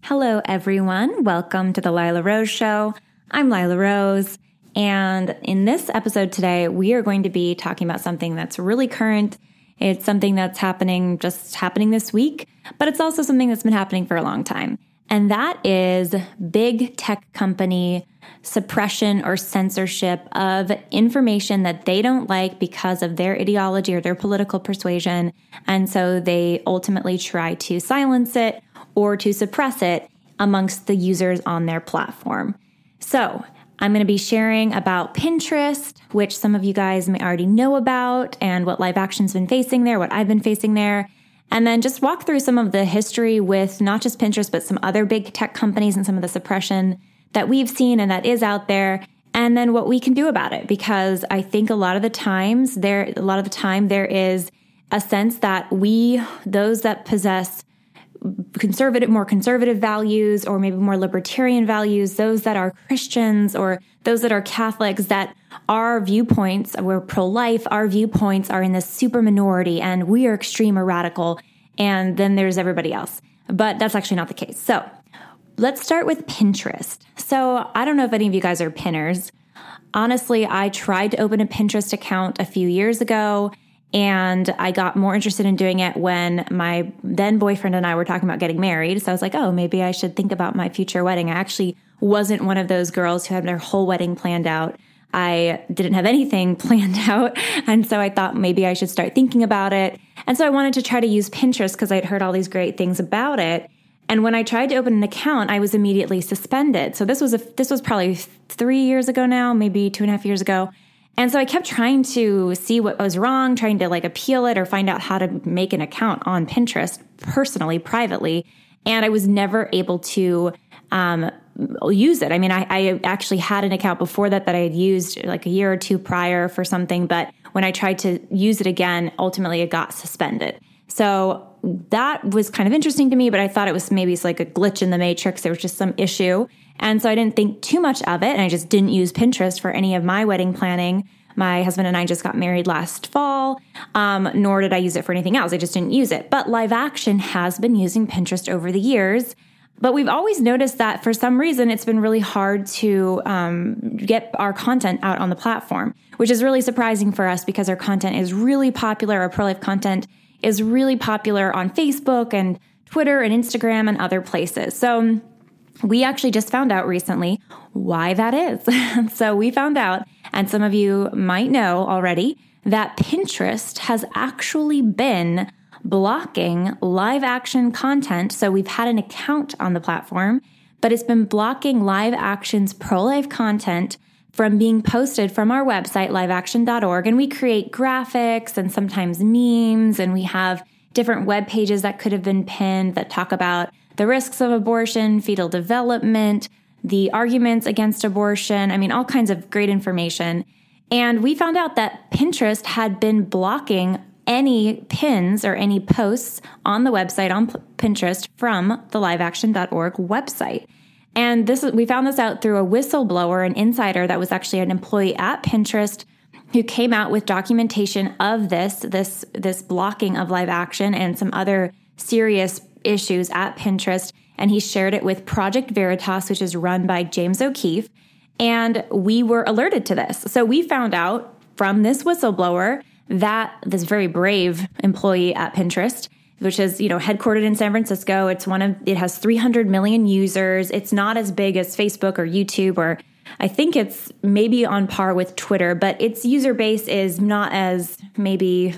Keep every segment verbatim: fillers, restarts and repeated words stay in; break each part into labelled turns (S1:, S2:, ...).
S1: Hello, everyone. Welcome to the Lila Rose Show. I'm Lila Rose, and in this episode today, we are going to be talking about something that's really current. It's something that's happening, just happening this week, but it's also something that's been happening for a long time. And that is big tech company suppression or censorship of information that they don't like because of their ideology or their political persuasion. And so they ultimately try to silence it or to suppress it amongst the users on their platform. So I'm going to be sharing about Pinterest, which some of you guys may already know about, and what Live Action's been facing there, what I've been facing there, and then just walk through some of the history with not just Pinterest, but some other big tech companies and some of the suppression that we've seen and that is out there, and then what we can do about it. Because I think a lot of the times there, a lot of the time there is a sense that we, those that possess conservative, more conservative values, or maybe more libertarian values, those that are Christians or those that are Catholics, that our viewpoints, we're pro-life, our viewpoints are in this super minority and we are extreme or radical. And then there's everybody else. But that's actually not the case. So let's start with Pinterest. So I don't know if any of you guys are pinners. Honestly, I tried to open a Pinterest account a few years ago, and I got more interested in doing it when my then boyfriend and I were talking about getting married. So I was like, oh, maybe I should think about my future wedding. I actually wasn't one of those girls who had their whole wedding planned out. I didn't have anything planned out. And so I thought maybe I should start thinking about it. And so I wanted to try to use Pinterest because I'd heard all these great things about it. And when I tried to open an account, I was immediately suspended. So this was a, this was probably three years ago now, maybe two and a half years ago. And so I kept trying to see what was wrong, trying to like appeal it or find out how to make an account on Pinterest personally, privately. And I was never able to um, use it. I mean, I, I actually had an account before that that I had used like a year or two prior for something. But when I tried to use it again, ultimately it got suspended. So that was kind of interesting to me, but I thought it was maybe it's like a glitch in the matrix. There was just some issue. And so I didn't think too much of it. And I just didn't use Pinterest for any of my wedding planning. My husband and I just got married last fall, um, nor did I use it for anything else. I just didn't use it. But Live Action has been using Pinterest over the years. But we've always noticed that for some reason, it's been really hard to um, get our content out on the platform, which is really surprising for us because our content is really popular. Our pro-life content is really popular on Facebook and Twitter and Instagram and other places. So we actually just found out recently why that is. So we found out, and some of you might know already, that Pinterest has actually been blocking Live Action content. So we've had an account on the platform, but it's been blocking Live Action's pro-life content from being posted from our website, live action dot org. And we create graphics and sometimes memes, and we have different web pages that could have been pinned that talk about the risks of abortion, fetal development, the arguments against abortion. I mean, all kinds of great information. And we found out that Pinterest had been blocking any pins or any posts on the website on Pinterest from the live action dot org website. And this we found this out through a whistleblower, an insider that was actually an employee at Pinterest who came out with documentation of this, this, this blocking of Live Action and some other serious issues at Pinterest. And he shared it with Project Veritas, which is run by James O'Keefe. And we were alerted to this. So we found out from this whistleblower that this very brave employee at Pinterest, which is, you know, headquartered in San Francisco. It's one of, it has three hundred million users. It's not as big as Facebook or YouTube, or I think it's maybe on par with Twitter, but its user base is not as maybe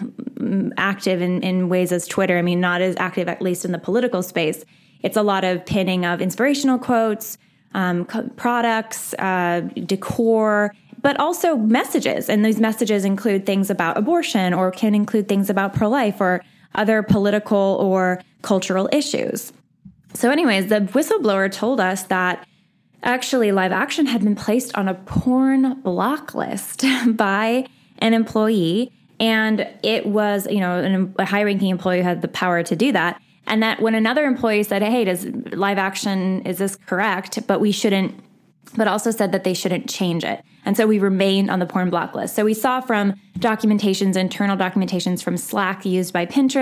S1: active in, in ways as Twitter. I mean, not as active, at least in the political space. It's a lot of pinning of inspirational quotes, um, co- products, uh, decor, but also messages. And these messages include things about abortion or can include things about pro-life or other political or cultural issues. So anyways, the whistleblower told us that actually Live Action had been placed on a porn block list by an employee. And it was, you know, an, a high-ranking employee who had the power to do that. And that when another employee said, hey, does Live Action, is this correct? But we shouldn't, but also said that they shouldn't change it. And so we remained on the porn block list. So we saw from documentations, internal documentations from Slack used by Pinterest,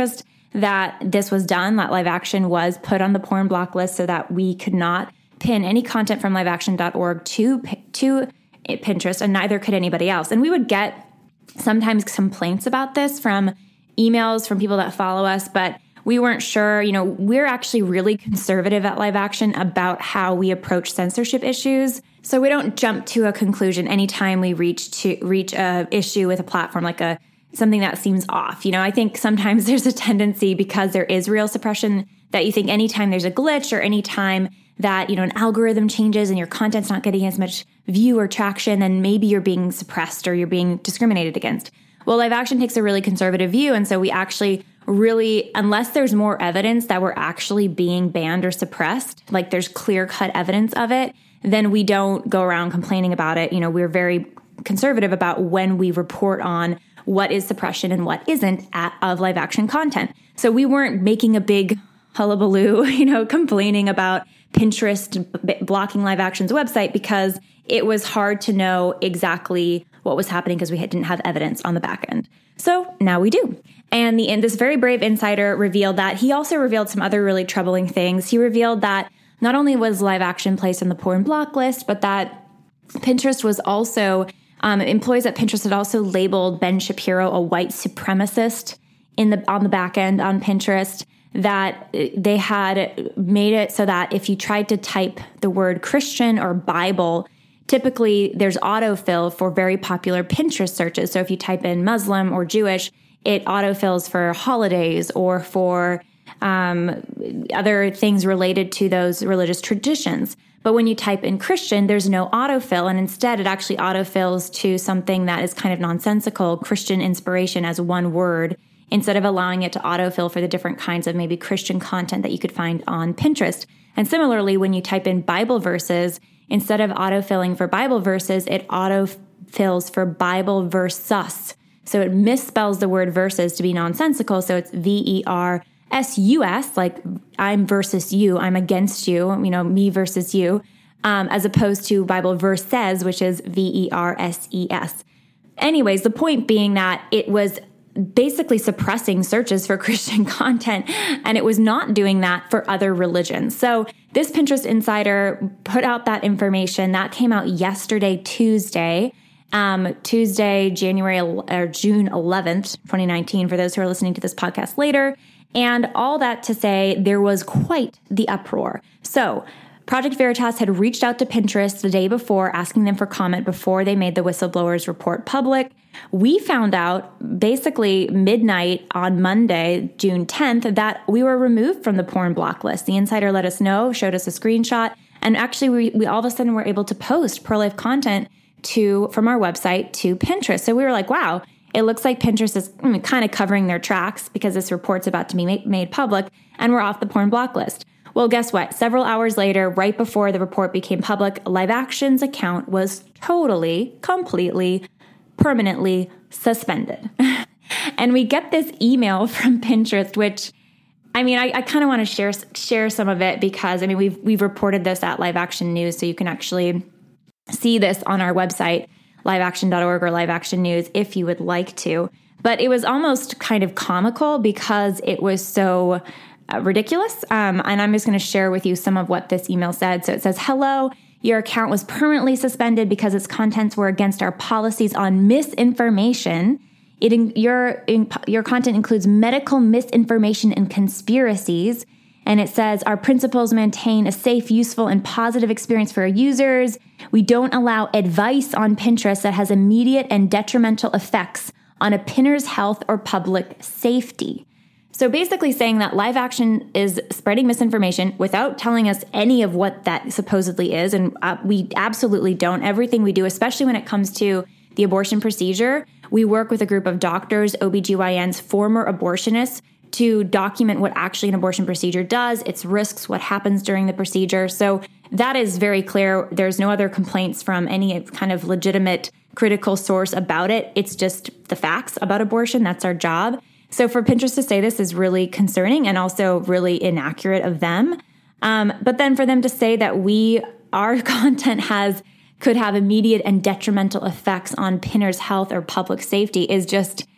S1: that this was done, that Live Action was put on the porn block list so that we could not pin any content from live action dot org to, to Pinterest, and neither could anybody else. And we would get sometimes complaints about this from emails from people that follow us, but we weren't sure. You know, we're actually really conservative at Live Action about how we approach censorship issues. So we don't jump to a conclusion anytime we reach to reach a issue with a platform, like a something that seems off. You know, I think sometimes there's a tendency, because there is real suppression, that you think anytime there's a glitch or anytime that, you know, an algorithm changes and your content's not getting as much view or traction, then maybe you're being suppressed or you're being discriminated against. Well, Live Action takes a really conservative view. And so we actually really, unless there's more evidence that we're actually being banned or suppressed, like there's clear-cut evidence of it, then we don't go around complaining about it. You know, we're very conservative about when we report on what is suppression and what isn't at, of Live Action content. So we weren't making a big hullabaloo, you know, complaining about Pinterest b- blocking Live Action's website, because it was hard to know exactly what was happening because we didn't have evidence on the back end. So now we do. And the and this very brave insider revealed that he also revealed some other really troubling things. He revealed that not only was Live Action placed on the porn block list, but that Pinterest was also, um, employees at Pinterest had also labeled Ben Shapiro a white supremacist in the on the back end on Pinterest, that they had made it so that if you tried to type the word Christian or Bible, typically there's autofill for very popular Pinterest searches. So if you type in Muslim or Jewish, it autofills for holidays or for um, other things related to those religious traditions. But when you type in Christian, there's no autofill. And instead, it actually autofills to something that is kind of nonsensical, Christian inspiration as one word, instead of allowing it to autofill for the different kinds of maybe Christian content that you could find on Pinterest. And similarly, when you type in Bible verses, instead of autofilling for Bible verses, it autofills for Bible versus. So it misspells the word versus to be nonsensical. So it's V E R S U S, like I'm versus you, I'm against you, you know, me versus you, um, as opposed to Bible verses, which is V E R S E S. Anyways, the point being that it was basically suppressing searches for Christian content, and it was not doing that for other religions. So this Pinterest insider put out that information that came out yesterday, Tuesday, um, Tuesday, January or June eleventh, twenty nineteen, for those who are listening to this podcast later. And all that to say, there was quite the uproar. So Project Veritas had reached out to Pinterest the day before, asking them for comment before they made the whistleblowers report public. We found out basically midnight on Monday, June tenth, that we were removed from the porn block list. The insider let us know, showed us a screenshot, and actually we, we all of a sudden were able to post pro-life content to from our website to Pinterest. So we were like, wow, it looks like Pinterest is I mean, kind of covering their tracks because this report's about to be ma- made public, and we're off the porn block list. Well, guess what? Several hours later, right before the report became public, Live Action's account was totally, completely, permanently suspended. And we get this email from Pinterest, which, I mean, I, I kind of want to share share some of it because, I mean, we've we've reported this at Live Action News, so you can actually see this on our website, live action dot org or Live Action News, if you would like to. But it was almost kind of comical because it was so uh, ridiculous. Um, and I'm just going to share with you some of what this email said. So it says, hello, your account was permanently suspended because its contents were against our policies on misinformation. It in, your in, your content includes medical misinformation and conspiracies. And it says, our principles maintain a safe, useful, and positive experience for our users. We don't allow advice on Pinterest that has immediate and detrimental effects on a pinner's health or public safety. So basically saying that Live Action is spreading misinformation without telling us any of what that supposedly is. And uh, we absolutely don't. Everything we do, especially when it comes to the abortion procedure, we work with a group of doctors, O B G Y Ns, former abortionists, to document what actually an abortion procedure does, its risks, what happens during the procedure. So that is very clear. There's no other complaints from any kind of legitimate critical source about it. It's just the facts about abortion. That's our job. So for Pinterest to say this is really concerning and also really inaccurate of them. Um, but then for them to say that we, our content has, could have immediate and detrimental effects on pinners' health or public safety is just,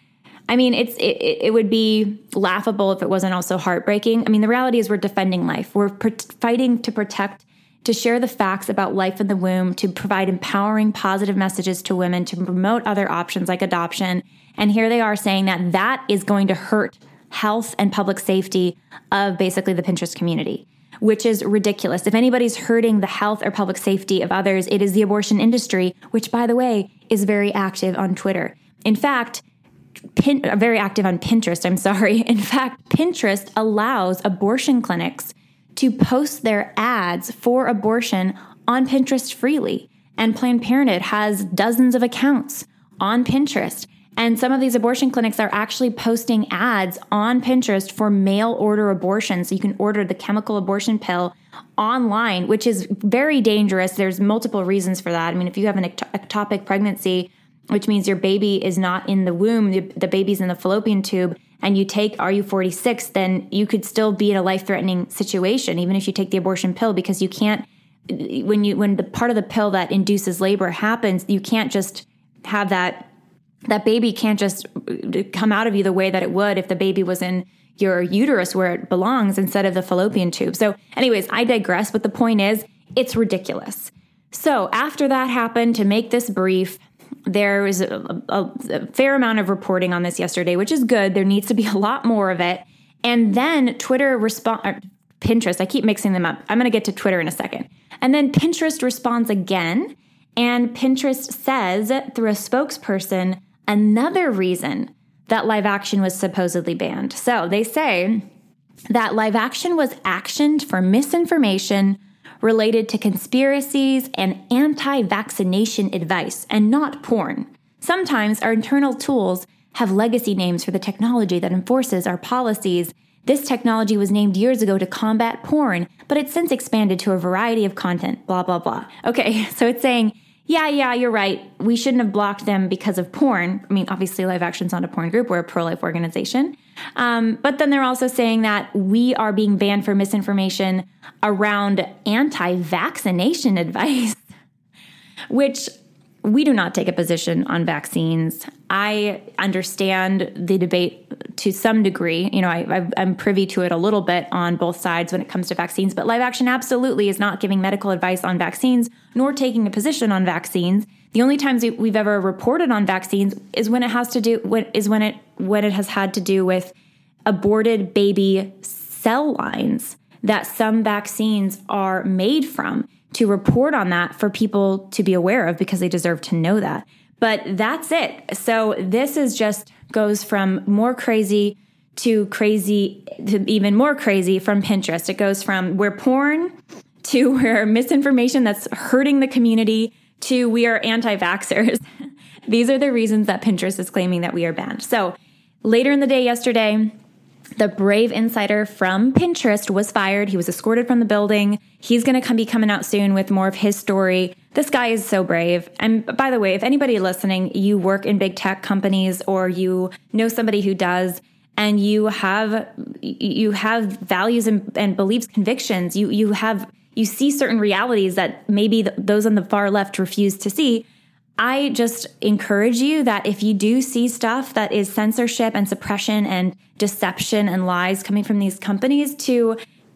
S1: I mean, it's it, it would be laughable if it wasn't also heartbreaking. I mean, the reality is we're defending life. We're pr- fighting to protect, to share the facts about life in the womb, to provide empowering, positive messages to women, to promote other options like adoption. And here they are saying that that is going to hurt health and public safety of basically the Pinterest community, which is ridiculous. If anybody's hurting the health or public safety of others, it is the abortion industry, which, by the way, is very active on Twitter. In fact, Pin, very active on Pinterest, I'm sorry. In fact, Pinterest allows abortion clinics to post their ads for abortion on Pinterest freely. And Planned Parenthood has dozens of accounts on Pinterest. And some of these abortion clinics are actually posting ads on Pinterest for mail order abortion. So you can order the chemical abortion pill online, which is very dangerous. There's multiple reasons for that. I mean, if you have an ectopic pregnancy, which means your baby is not in the womb, the, the baby's in the fallopian tube, and you take R U forty-six, then you could still be in a life-threatening situation, even if you take the abortion pill, because you can't, when you when the part of the pill that induces labor happens, you can't just have that, that baby can't just come out of you the way that it would if the baby was in your uterus where it belongs instead of the fallopian tube. So anyways, I digress, but the point is, it's ridiculous. So after that happened, to make this brief, there was a, a, a fair amount of reporting on this yesterday, which is good. There needs to be a lot more of it. And then Twitter respond, Pinterest, I keep mixing them up. I'm going to get to Twitter in a second. And then Pinterest responds again. And Pinterest says through a spokesperson, another reason that live action was supposedly banned. So they say that live action was actioned for misinformation related to conspiracies and anti-vaccination advice, and not porn. Sometimes our internal tools have legacy names for the technology that enforces our policies. This technology was named years ago to combat porn, but it's since expanded to a variety of content, blah, blah, blah. Okay, so it's saying, yeah, yeah, you're right. We shouldn't have blocked them because of porn. I mean, obviously, Live Action's not a porn group. We're a pro-life organization. Um, but then they're also saying that we are being banned for misinformation around anti-vaccination advice, which we do not take a position on vaccines. I understand the debate to some degree. You know, I, I'm privy to it a little bit on both sides when it comes to vaccines, but Live Action absolutely is not giving medical advice on vaccines, nor taking a position on vaccines. The only times we've ever reported on vaccines is when it has to do when, is when it when it has had to do with aborted baby cell lines that some vaccines are made from, to report on that for people to be aware of because they deserve to know that. But that's it. So this is just goes from more crazy to crazy to even more crazy from Pinterest. It goes from we're porn to we're misinformation that's hurting the community to we are anti-vaxxers. These are the reasons that Pinterest is claiming that we are banned. So later in the day yesterday, the brave insider from Pinterest was fired. He was escorted from the building. He's going to come be coming out soon with more of his story. This guy is so brave. And by the way, if anybody listening, you work in big tech companies or you know somebody who does, and you have you have values and, and beliefs, convictions, you you have you see certain realities that maybe th- those on the far left refuse to see. I just encourage you that if you do see stuff that is censorship and suppression and deception and lies coming from these companies, to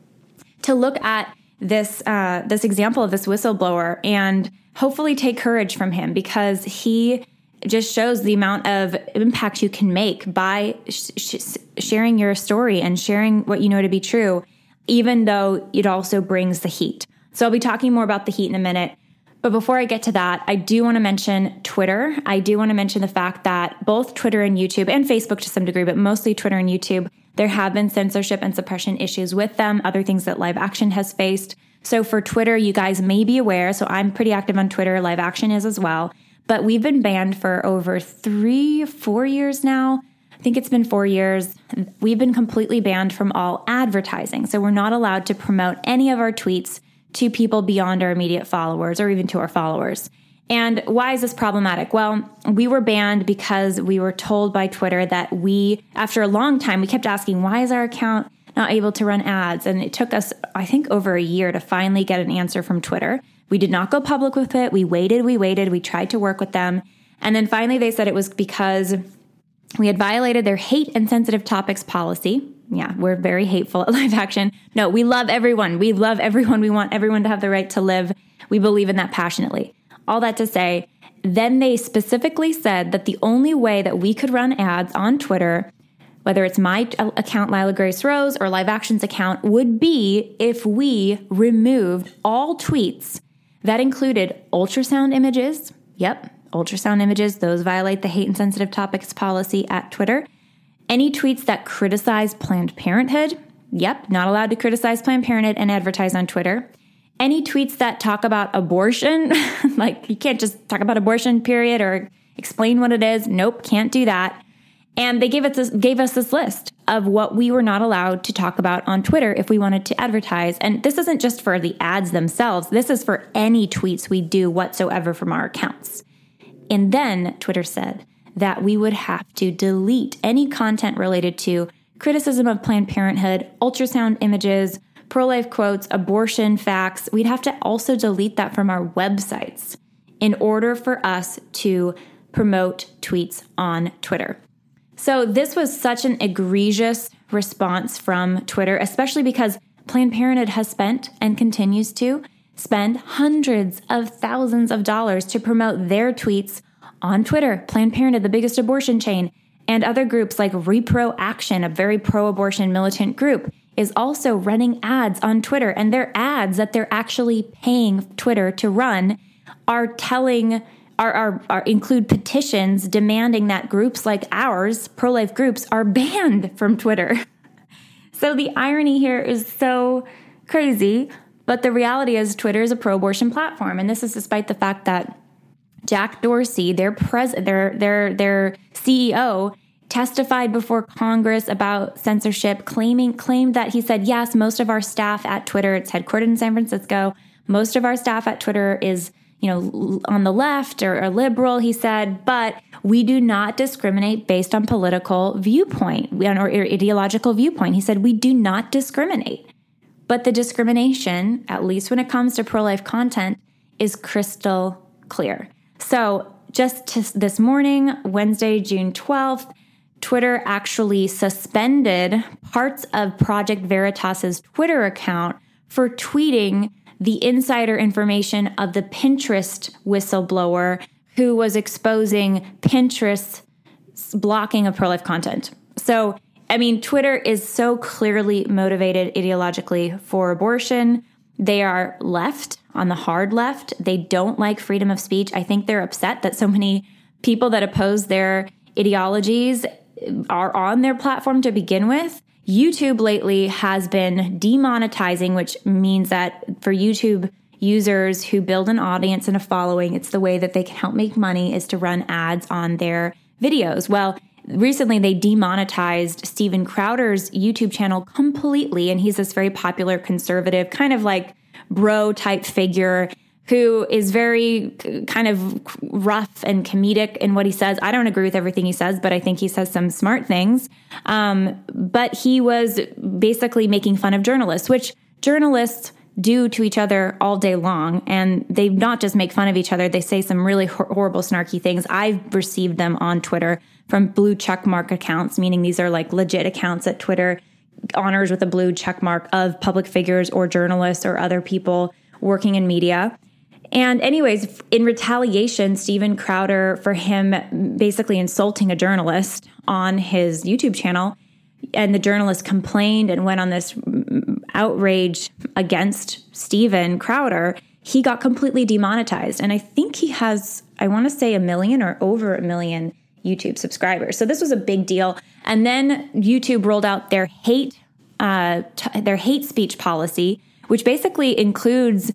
S1: to look at this uh, this example of this whistleblower and hopefully take courage from him, because he just shows the amount of impact you can make by sh- sh- sharing your story and sharing what you know to be true, even though it also brings the heat. So I'll be talking more about the heat in a minute. But before I get to that, I do want to mention Twitter. I do want to mention the fact that both Twitter and YouTube, and Facebook to some degree, but mostly Twitter and YouTube, there have been censorship and suppression issues with them, other things that Live Action has faced. So for Twitter, you guys may be aware, so I'm pretty active on Twitter, Live Action is as well, but we've been banned for over three, four years now. I think it's been four years. We've been completely banned from all advertising. So we're not allowed to promote any of our tweets to people beyond our immediate followers or even to our followers. And why is this problematic? Well, we were banned because we were told by Twitter that we, after a long time, we kept asking, why is our account not able to run ads? And it took us, I think, over a year to finally get an answer from Twitter. We did not go public with it. We waited, we waited, we tried to work with them. And then finally they said it was because We had violated their hate and sensitive topics policy. Yeah, we're very hateful at Live Action. No, we love everyone. We love everyone. We want everyone to have the right to live. We believe in that passionately. All that to say, then they specifically said that the only way that we could run ads on Twitter, whether it's my account, Lila Grace Rose, or Live Action's account, would be if we removed all tweets that included ultrasound images. Yep, ultrasound images. Those violate the hate and sensitive topics policy at Twitter. Any tweets that criticize Planned Parenthood. Yep, not allowed to criticize Planned Parenthood and advertise on Twitter. Any tweets that talk about abortion, like you can't just talk about abortion, period, or explain what it is. Nope, can't do that. And they gave us this, gave us this list of what we were not allowed to talk about on Twitter if we wanted to advertise. And this isn't just for the ads themselves. This is for any tweets we do whatsoever from our accounts. And then Twitter said that we would have to delete any content related to criticism of Planned Parenthood, ultrasound images, pro-life quotes, abortion facts. We'd have to also delete that from our websites in order for us to promote tweets on Twitter. So this was such an egregious response from Twitter, especially because Planned Parenthood has spent and continues to spend hundreds of thousands of dollars to promote their tweets on Twitter. Planned Parenthood, the biggest abortion chain, and other groups like Repro Action, a very pro-abortion militant group, is also running ads on Twitter. And their ads that they're actually paying Twitter to run are telling, are, are, are include petitions demanding that groups like ours, pro-life groups, are banned from Twitter. So the irony here is so crazy. But the reality is Twitter is a pro-abortion platform. And this is despite the fact that Jack Dorsey, their pres- their their their C E O, testified before Congress about censorship, claiming claimed that he said, yes, most of our staff at Twitter, it's headquartered in San Francisco, most of our staff at Twitter is, you know, on the left or, or liberal, he said, but we do not discriminate based on political viewpoint or ideological viewpoint. He said, we do not discriminate. But the discrimination, at least when it comes to pro-life content, is crystal clear. So just to this morning, Wednesday, June twelfth, Twitter actually suspended parts of Project Veritas's Twitter account for tweeting the insider information of the Pinterest whistleblower who was exposing Pinterest's blocking of pro-life content. So, I mean, Twitter is so clearly motivated ideologically for abortion. They are left, on the hard left. They don't like freedom of speech. I think they're upset that so many people that oppose their ideologies are on their platform to begin with. YouTube lately has been demonetizing, which means that for YouTube users who build an audience and a following, it's the way that they can help make money is to run ads on their videos. Well, recently they demonetized Steven Crowder's YouTube channel completely, and he's this very popular conservative, kind of like bro type figure who is very kind of rough and comedic in what he says. I don't agree with everything he says, but I think he says some smart things. Um, but he was basically making fun of journalists, which journalists do to each other all day long. And they not just make fun of each other, they say some really hor- horrible, snarky things. I've received them on Twitter from blue checkmark accounts, meaning these are like legit accounts that Twitter honors with a blue checkmark of public figures or journalists or other people working in media. And anyways, in retaliation, Steven Crowder, for him basically insulting a journalist on his YouTube channel, and the journalist complained and went on this outrage against Steven Crowder, he got completely demonetized. And I think he has, I want to say a million or over a million YouTube subscribers. So this was a big deal. And then YouTube rolled out their hate, uh, t- their hate speech policy, which basically includes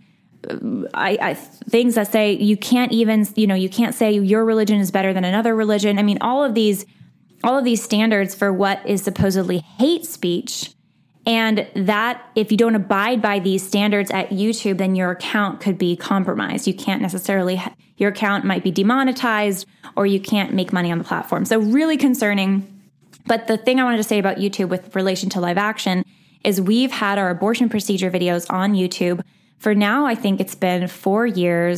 S1: I, I things that say you can't even, you know, you can't say your religion is better than another religion. I mean, all of these, all of these standards for what is supposedly hate speech. And that if you don't abide by these standards at YouTube, then your account could be compromised. You can't necessarily, your account might be demonetized or you can't make money on the platform. So really concerning. But the thing I wanted to say about YouTube with relation to Live Action is we've had our abortion procedure videos on YouTube for now, I think it's been four years,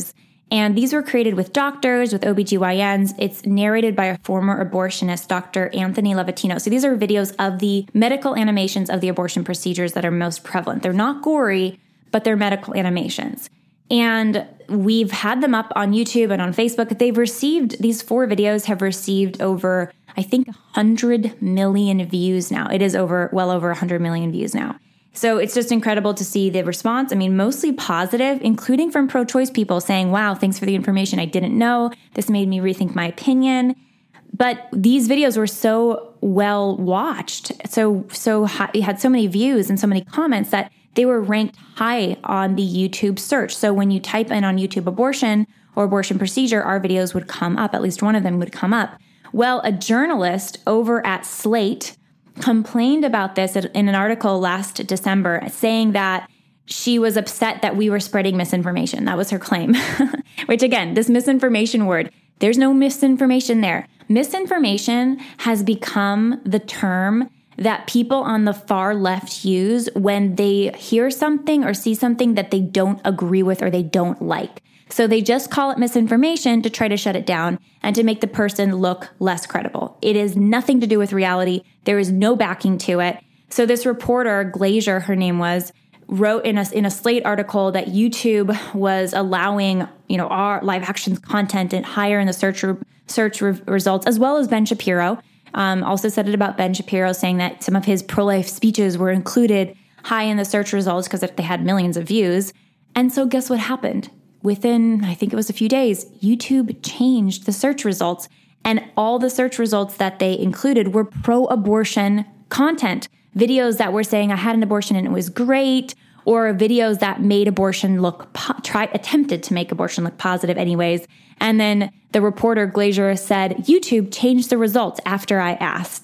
S1: And these were created with doctors, with O B G Y Ns. It's narrated by a former abortionist, Doctor Anthony Levatino. So these are videos of the medical animations of the abortion procedures that are most prevalent. They're not gory, but they're medical animations. And we've had them up on YouTube and on Facebook. They've received, these four videos have received over, I think, one hundred million views now. It is over, well over one hundred million views now. So it's just incredible to see the response. I mean, mostly positive, including from pro-choice people saying, wow, thanks for the information I didn't know. This made me rethink my opinion. But these videos were so well watched, so so high, had so many views and so many comments that they were ranked high on the YouTube search. So when you type in on YouTube abortion or abortion procedure, our videos would come up. At least one of them would come up. Well, a journalist over at Slate complained about this in an article last December, saying that she was upset that we were spreading misinformation. That was her claim. Which again, this misinformation word, there's no misinformation there. Misinformation has become the term that people on the far left use when they hear something or see something that they don't agree with or they don't like. So they just call it misinformation to try to shut it down and to make the person look less credible. It is nothing to do with reality. There is no backing to it. So this reporter, Glazier, her name was, wrote in a, in a Slate article that YouTube was allowing, you know, our live action content and higher in the search re- search re- results, as well as Ben Shapiro. Um, also said it about Ben Shapiro, saying that some of his pro-life speeches were included high in the search results because they had millions of views. And so guess what happened? Within, I think it was a few days, YouTube changed the search results, and all the search results that they included were pro-abortion content. Videos that were saying I had an abortion and it was great, or videos that made abortion look, po- tried, attempted to make abortion look positive anyways. And then the reporter Glazier said, YouTube changed the results after I asked.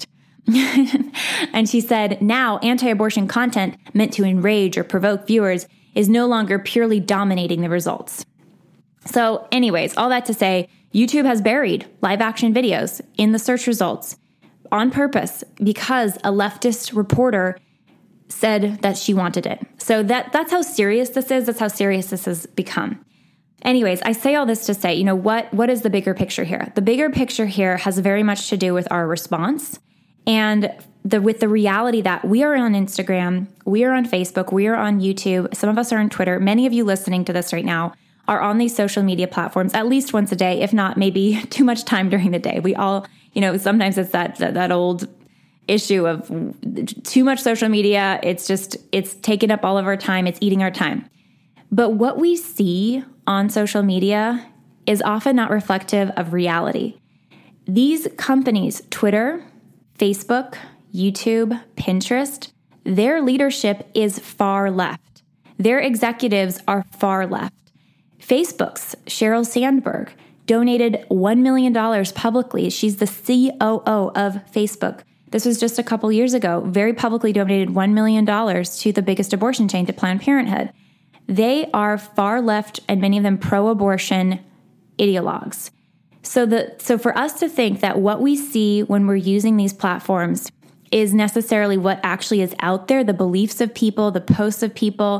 S1: And she said, now anti-abortion content meant to enrage or provoke viewers is no longer purely dominating the results. So anyways, all that to say, YouTube has buried live action videos in the search results on purpose because a leftist reporter said that she wanted it. So that that's how serious this is. That's how serious this has become. Anyways, I say all this to say, you know, what what is the bigger picture here? The bigger picture here has very much to do with our response and the with the reality that we are on Instagram, we are on Facebook, we are on YouTube, some of us are on Twitter. Many of you listening to this right now are on these social media platforms at least once a day, if not maybe too much time during the day. We all, you know, sometimes it's that that, that old issue of too much social media. It's just, it's taking up all of our time. It's eating our time. But what we see on social media is often not reflective of reality. These companies, Twitter, Facebook, YouTube, Pinterest, their leadership is far left. Their executives are far left. Facebook's Sheryl Sandberg donated one million dollars publicly. She's the C O O of Facebook. This was just a couple years ago, very publicly donated one million dollars to the biggest abortion chain, to Planned Parenthood. They are far left and many of them pro-abortion ideologues. So the so for us to think that what we see when we're using these platforms is necessarily what actually is out there, the beliefs of people, the posts of people,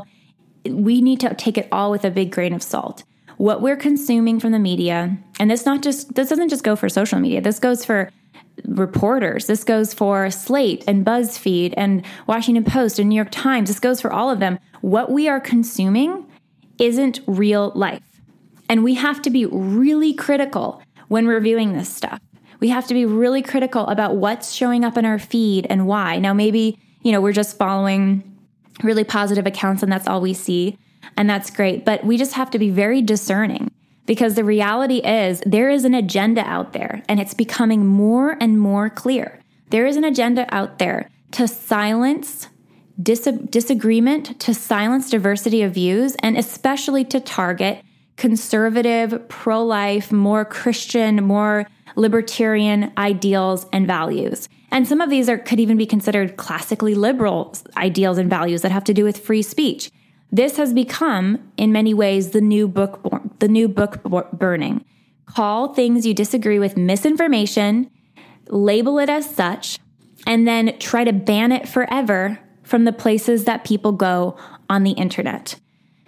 S1: we need to take it all with a big grain of salt. What we're consuming from the media, and this not just this doesn't just go for social media, this goes for reporters, this goes for Slate and BuzzFeed and Washington Post and New York Times, this goes for all of them. What we are consuming isn't real life. And we have to be really critical when reviewing this stuff. We have to be really critical about what's showing up in our feed and why. Now, maybe, you know, we're just following really positive accounts and that's all we see. And that's great. But we just have to be very discerning because the reality is there is an agenda out there and it's becoming more and more clear. There is an agenda out there to silence dis- disagreement, to silence diversity of views, and especially to target conservative, pro-life, more Christian, more libertarian ideals and values. And some of these are could even be considered classically liberal ideals and values that have to do with free speech. This has become, in many ways, the new book the new book burning. Call things you disagree with misinformation, label it as such, and then try to ban it forever from the places that people go on the internet.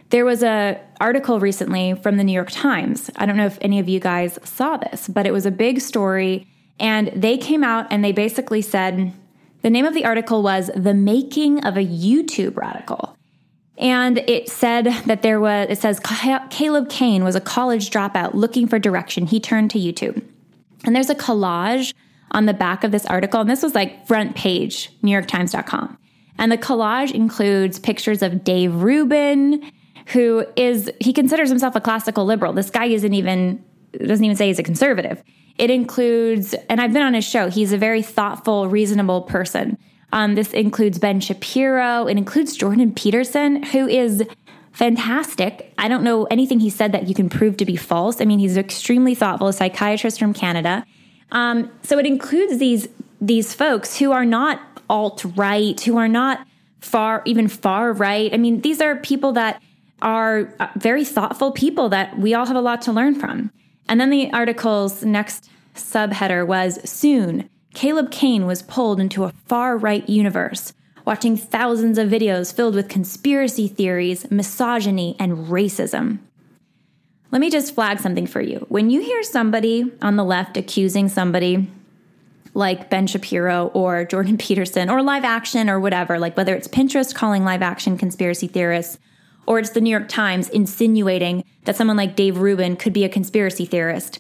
S1: There was a article recently from the New York Times. I don't know if any of you guys saw this, but it was a big story. And they came out and they basically said, the name of the article was The Making of a YouTube Radical. And it said that there was, it says Caleb Cain was a college dropout looking for direction. He turned to YouTube. And there's a collage on the back of this article. And this was like front page, new york times dot com. And the collage includes pictures of Dave Rubin, who is, he considers himself a classical liberal. This guy isn't even, doesn't even say he's a conservative. It includes, and I've been on his show, he's a very thoughtful, reasonable person. Um, this includes Ben Shapiro. It includes Jordan Peterson, who is fantastic. I don't know anything he said that you can prove to be false. I mean, he's extremely thoughtful, a psychiatrist from Canada. Um, so it includes these these folks who are not alt-right, who are not far, even far right. I mean, these are people that are very thoughtful people that we all have a lot to learn from. And then the article's next subheader was, soon, Caleb Cain was pulled into a far-right universe, watching thousands of videos filled with conspiracy theories, misogyny, and racism. Let me just flag something for you. When you hear somebody on the left accusing somebody like Ben Shapiro or Jordan Peterson or Live Action or whatever, like whether it's Pinterest calling Live Action conspiracy theorists or it's the New York Times insinuating that someone like Dave Rubin could be a conspiracy theorist,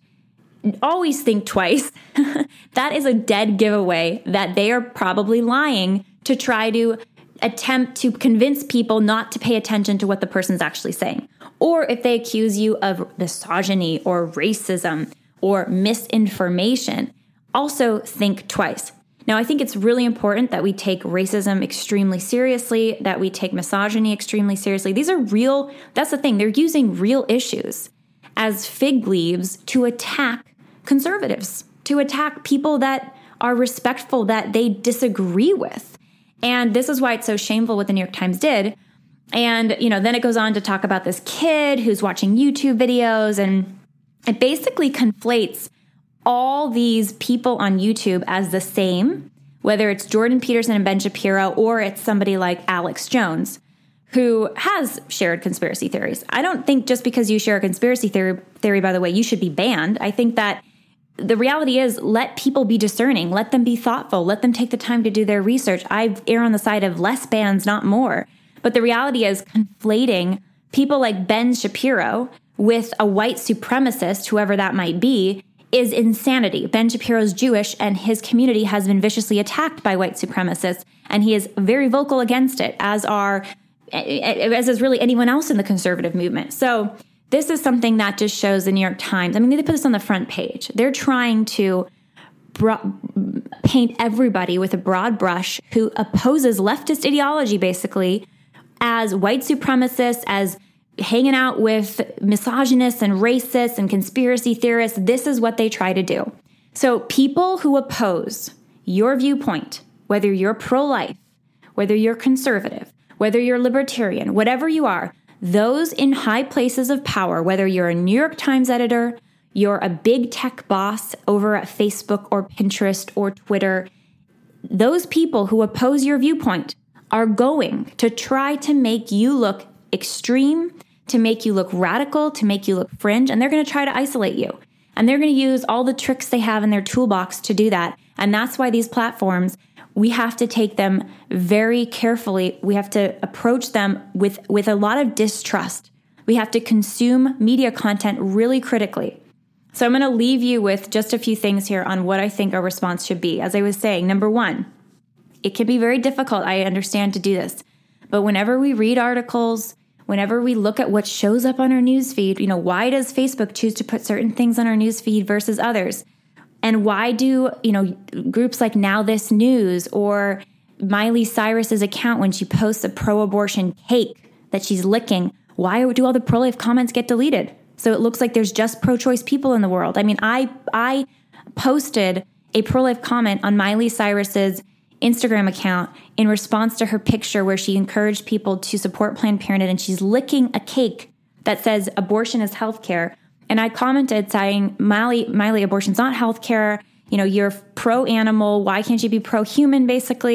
S1: always think twice. That is a dead giveaway that they are probably lying to try to attempt to convince people not to pay attention to what the person's actually saying. Or if they accuse you of misogyny or racism or misinformation, also think twice. Now, I think it's really important that we take racism extremely seriously, that we take misogyny extremely seriously. These are real, that's the thing, they're using real issues as fig leaves to attack conservatives, to attack people that are respectful, that they disagree with. And this is why it's so shameful what the New York Times did. And, you know, then it goes on to talk about this kid who's watching YouTube videos, and it basically conflates all these people on YouTube as the same, whether it's Jordan Peterson and Ben Shapiro, or it's somebody like Alex Jones, who has shared conspiracy theories. I don't think just because you share a conspiracy theory, theory, by the way, you should be banned. I think that the reality is, let people be discerning, let them be thoughtful, let them take the time to do their research. I err on the side of less bans, not more. But the reality is, conflating people like Ben Shapiro with a white supremacist, whoever that might be, is insanity. Ben Shapiro's Jewish, and his community has been viciously attacked by white supremacists, and he is very vocal against it, as are as is really anyone else in the conservative movement. So this is something that just shows the New York Times. I mean, they put this on the front page. They're trying to bro- paint everybody with a broad brush who opposes leftist ideology, basically, as white supremacists, as hanging out with misogynists and racists and conspiracy theorists. This is what they try to do. So people who oppose your viewpoint, whether you're pro-life, whether you're conservative, whether you're libertarian, whatever you are, those in high places of power, whether you're a New York Times editor, you're a big tech boss over at Facebook or Pinterest or Twitter, those people who oppose your viewpoint are going to try to make you look extreme, to make you look radical, to make you look fringe, and they're going to try to isolate you. And they're going to use all the tricks they have in their toolbox to do that. And that's why these platforms, we have to take them very carefully. We have to approach them with, with a lot of distrust. We have to consume media content really critically. So I'm going to leave you with just a few things here on what I think our response should be. As I was saying, number one, it can be very difficult, I understand, to do this. But whenever we read articles, whenever we look at what shows up on our newsfeed, you know, why does Facebook choose to put certain things on our newsfeed versus others? And why do, you know, groups like Now This News or Miley Cyrus's account, when she posts a pro-abortion cake that she's licking, why do all the pro-life comments get deleted? So it looks like there's just pro-choice people in the world. I mean, I I posted a pro-life comment on Miley Cyrus's Instagram account in response to her picture where she encouraged people to support Planned Parenthood, and she's licking a cake that says abortion is healthcare. And I commented saying, Miley, Miley, abortion's not healthcare. You know, you're pro-animal. Why can't you be pro-human, basically?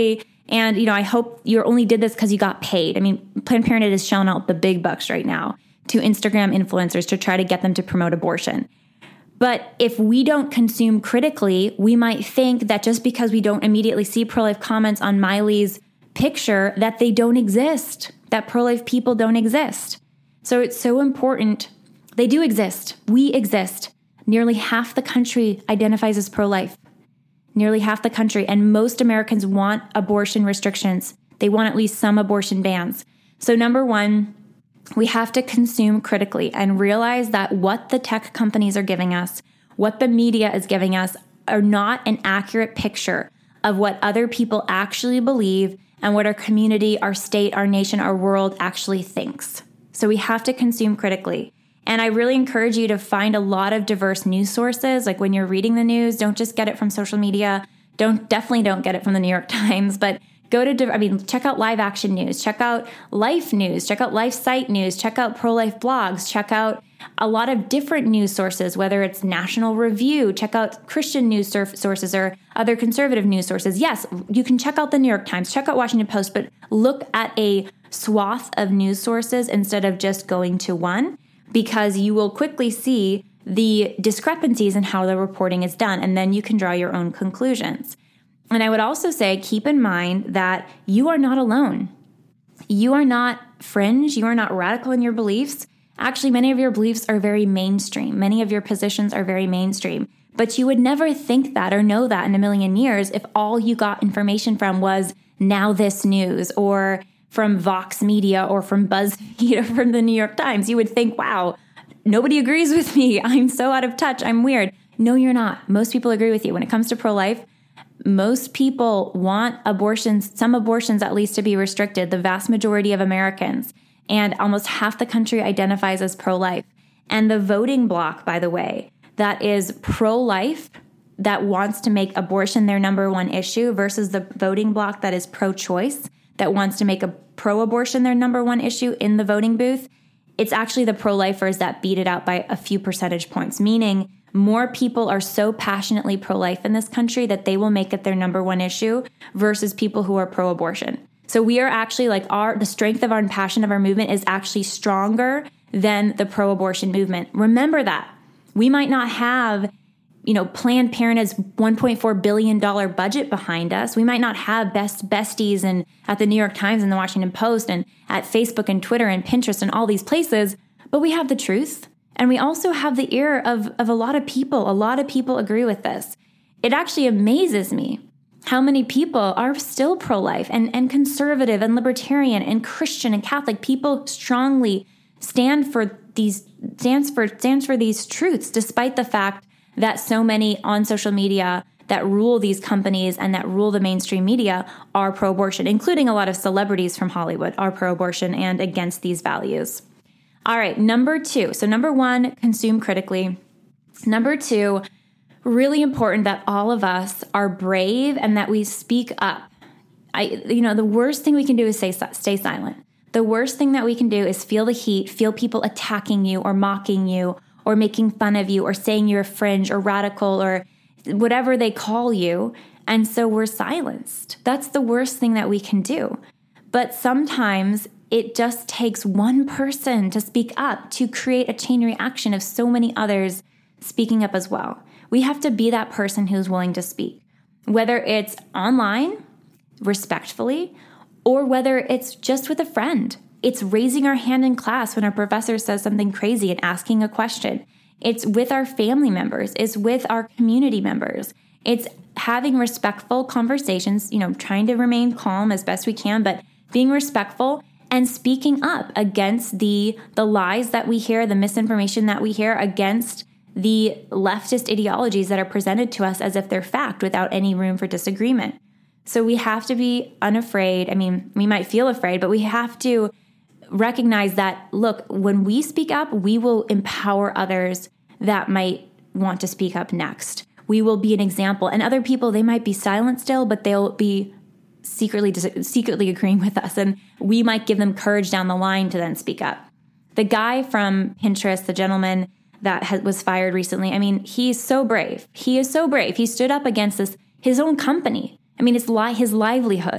S1: And, you know, I hope you only did this because you got paid. I mean, Planned Parenthood is shelling out the big bucks right now to Instagram influencers to try to get them to promote abortion. But if we don't consume critically, we might think that just because we don't immediately see pro-life comments on Miley's picture, that they don't exist, that pro-life people don't exist. So it's so important. They do exist. We exist. Nearly half the country identifies as pro-life. Nearly half the country. And most Americans want abortion restrictions. They want at least some abortion bans. So number one, we have to consume critically and realize that what the tech companies are giving us, what the media is giving us, are not an accurate picture of what other people actually believe and what our community, our state, our nation, our world actually thinks. So we have to consume critically. And I really encourage you to find a lot of diverse news sources. Like when you're reading the news, don't just get it from social media. Don't definitely don't get it from the New York Times, but go to, I mean, check out Live Action News, check out Life News, check out Life Site News, check out pro-life blogs, check out a lot of different news sources, whether it's National Review, check out Christian news sources or other conservative news sources. Yes, you can check out the New York Times, check out Washington Post, but look at a swath of news sources instead of just going to one, because you will quickly see the discrepancies in how the reporting is done, and then you can draw your own conclusions. And I would also say, keep in mind that you are not alone. You are not fringe. You are not radical in your beliefs. Actually, many of your beliefs are very mainstream. Many of your positions are very mainstream. But you would never think that or know that in a million years if all you got information from was Now This News or from Vox Media or from BuzzFeed or from the New York Times. You would think, wow, nobody agrees with me. I'm so out of touch. I'm weird. No, you're not. Most people agree with you. When it comes to pro-life, most people want abortions, some abortions at least, to be restricted, the vast majority of Americans. And almost half the country identifies as pro-life. And the voting bloc, by the way, that is pro-life, that wants to make abortion their number one issue, versus the voting bloc that is pro-choice, that wants to make a pro-abortion their number one issue in the voting booth, it's actually the pro-lifers that beat it out by a few percentage points, meaning more people are so passionately pro-life in this country that they will make it their number one issue versus people who are pro-abortion. So we are actually like our, the strength of our and passion of our movement is actually stronger than the pro-abortion movement. Remember that. We might not have, you know, Planned Parenthood's one point four billion dollars budget behind us. We might not have best besties and at the New York Times and the Washington Post and at Facebook and Twitter and Pinterest and all these places, but we have the truth. And we also have the ear of, of a lot of people. A lot of people agree with this. It actually amazes me how many people are still pro-life and, and conservative and libertarian and Christian and Catholic. People strongly stand for these stands for stands for these truths, despite the fact that so many on social media that rule these companies and that rule the mainstream media are pro-abortion, including a lot of celebrities from Hollywood are pro-abortion and against these values. All right, number two. So number one, consume critically. Number two, really important that all of us are brave and that we speak up. I, you know, the worst thing we can do is say, stay silent. The worst thing that we can do is feel the heat, feel people attacking you or mocking you or making fun of you or saying you're fringe or radical or whatever they call you. And so we're silenced. That's the worst thing that we can do. But sometimes it just takes one person to speak up to create a chain reaction of so many others speaking up as well. We have to be that person who's willing to speak, whether it's online, respectfully, or whether it's just with a friend. It's raising our hand in class when our professor says something crazy and asking a question. It's with our family members. It's with our community members. It's having respectful conversations, you know, trying to remain calm as best we can, but being respectful and speaking up against the, the lies that we hear, the misinformation that we hear, against the leftist ideologies that are presented to us as if they're fact without any room for disagreement. So we have to be unafraid. I mean, we might feel afraid, but we have to recognize that, look, when we speak up, we will empower others that might want to speak up next. We will be an example. And other people, they might be silent still, but they'll be secretly secretly agreeing with us. And we might give them courage down the line to then speak up. The guy from Pinterest, the gentleman that has, was fired recently, I mean, he's so brave. He is so brave. He stood up against this, his own company. I mean, it's li- his livelihood.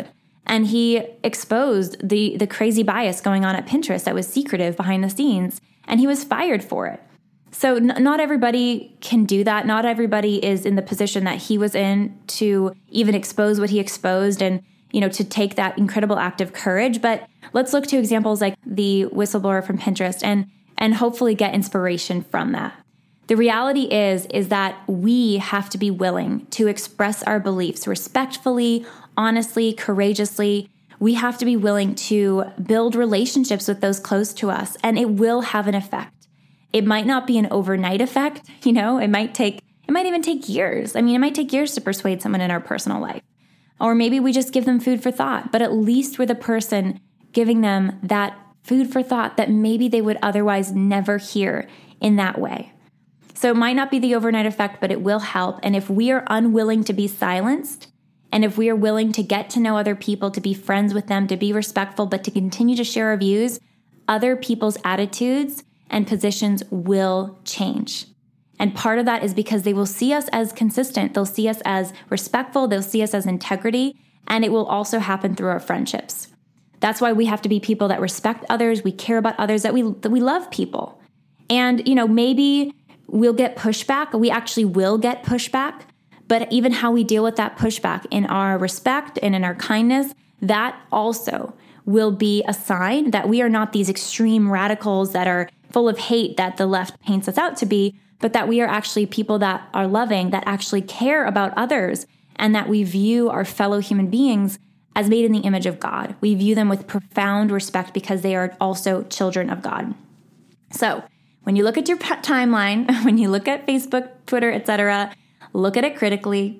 S1: And he exposed the, the crazy bias going on at Pinterest that was secretive behind the scenes, and he was fired for it. So n- not everybody can do that. Not everybody is in the position that he was in to even expose what he exposed and, you know, to take that incredible act of courage. But let's look to examples like the whistleblower from Pinterest and, and hopefully get inspiration from that. The reality is, is that we have to be willing to express our beliefs respectfully, honestly, courageously. We have to be willing to build relationships with those close to us, and it will have an effect. It might not be an overnight effect, you know, it might take, it might even take years. I mean, it might take years to persuade someone in our personal life. Or maybe we just give them food for thought, but at least we're the person giving them that food for thought that maybe they would otherwise never hear in that way. So it might not be the overnight effect, but it will help. And if we are unwilling to be silenced, and if we are willing to get to know other people, to be friends with them, to be respectful, but to continue to share our views, other people's attitudes and positions will change. And part of that is because they will see us as consistent. They'll see us as respectful. They'll see us as integrity. And it will also happen through our friendships. That's why we have to be people that respect others. We care about others, that we, that we love people. And, you know, maybe we'll get pushback. We actually will get pushback. But even how we deal with that pushback in our respect and in our kindness, that also will be a sign that we are not these extreme radicals that are full of hate that the left paints us out to be, but that we are actually people that are loving, that actually care about others, and that we view our fellow human beings as made in the image of God. We view them with profound respect because they are also children of God. So when you look at your timeline, when you look at Facebook, Twitter, et cetera, look at it critically.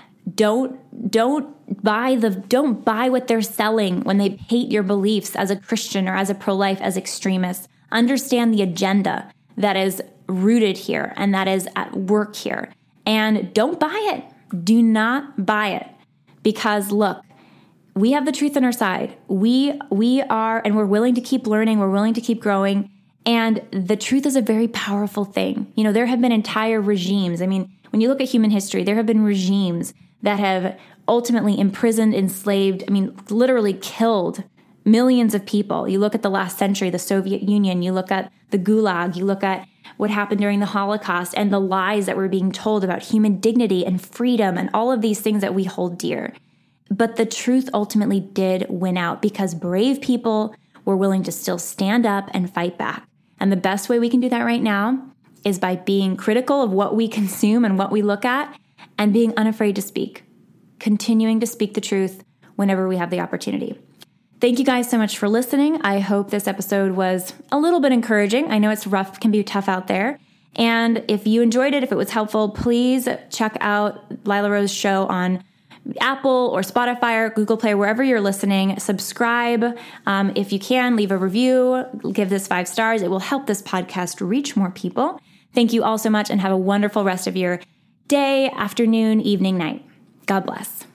S1: Don't don't buy the don't buy what they're selling when they hate your beliefs as a Christian or as a pro-life, as extremists. Understand the agenda that is rooted here and that is at work here. And don't buy it. Do not buy it. Because look, we have the truth on our side. We we are, and we're willing to keep learning. We're willing to keep growing. And the truth is a very powerful thing. You know, there have been entire regimes. I mean, when you look at human history, there have been regimes that have ultimately imprisoned, enslaved, I mean, literally killed millions of people. You look at the last century, the Soviet Union, you look at the Gulag, you look at what happened during the Holocaust and the lies that were being told about human dignity and freedom and all of these things that we hold dear. But the truth ultimately did win out because brave people were willing to still stand up and fight back. And the best way we can do that right now is by being critical of what we consume and what we look at and being unafraid to speak, continuing to speak the truth whenever we have the opportunity. Thank you guys so much for listening. I hope this episode was a little bit encouraging. I know it's rough, can be tough out there. And if you enjoyed it, if it was helpful, please check out Lila Rose Show on Apple or Spotify or Google Play, wherever you're listening. Subscribe. Um, if you can, leave a review, give this five stars. It will help this podcast reach more people. Thank you all so much and have a wonderful rest of your day, afternoon, evening, night. God bless.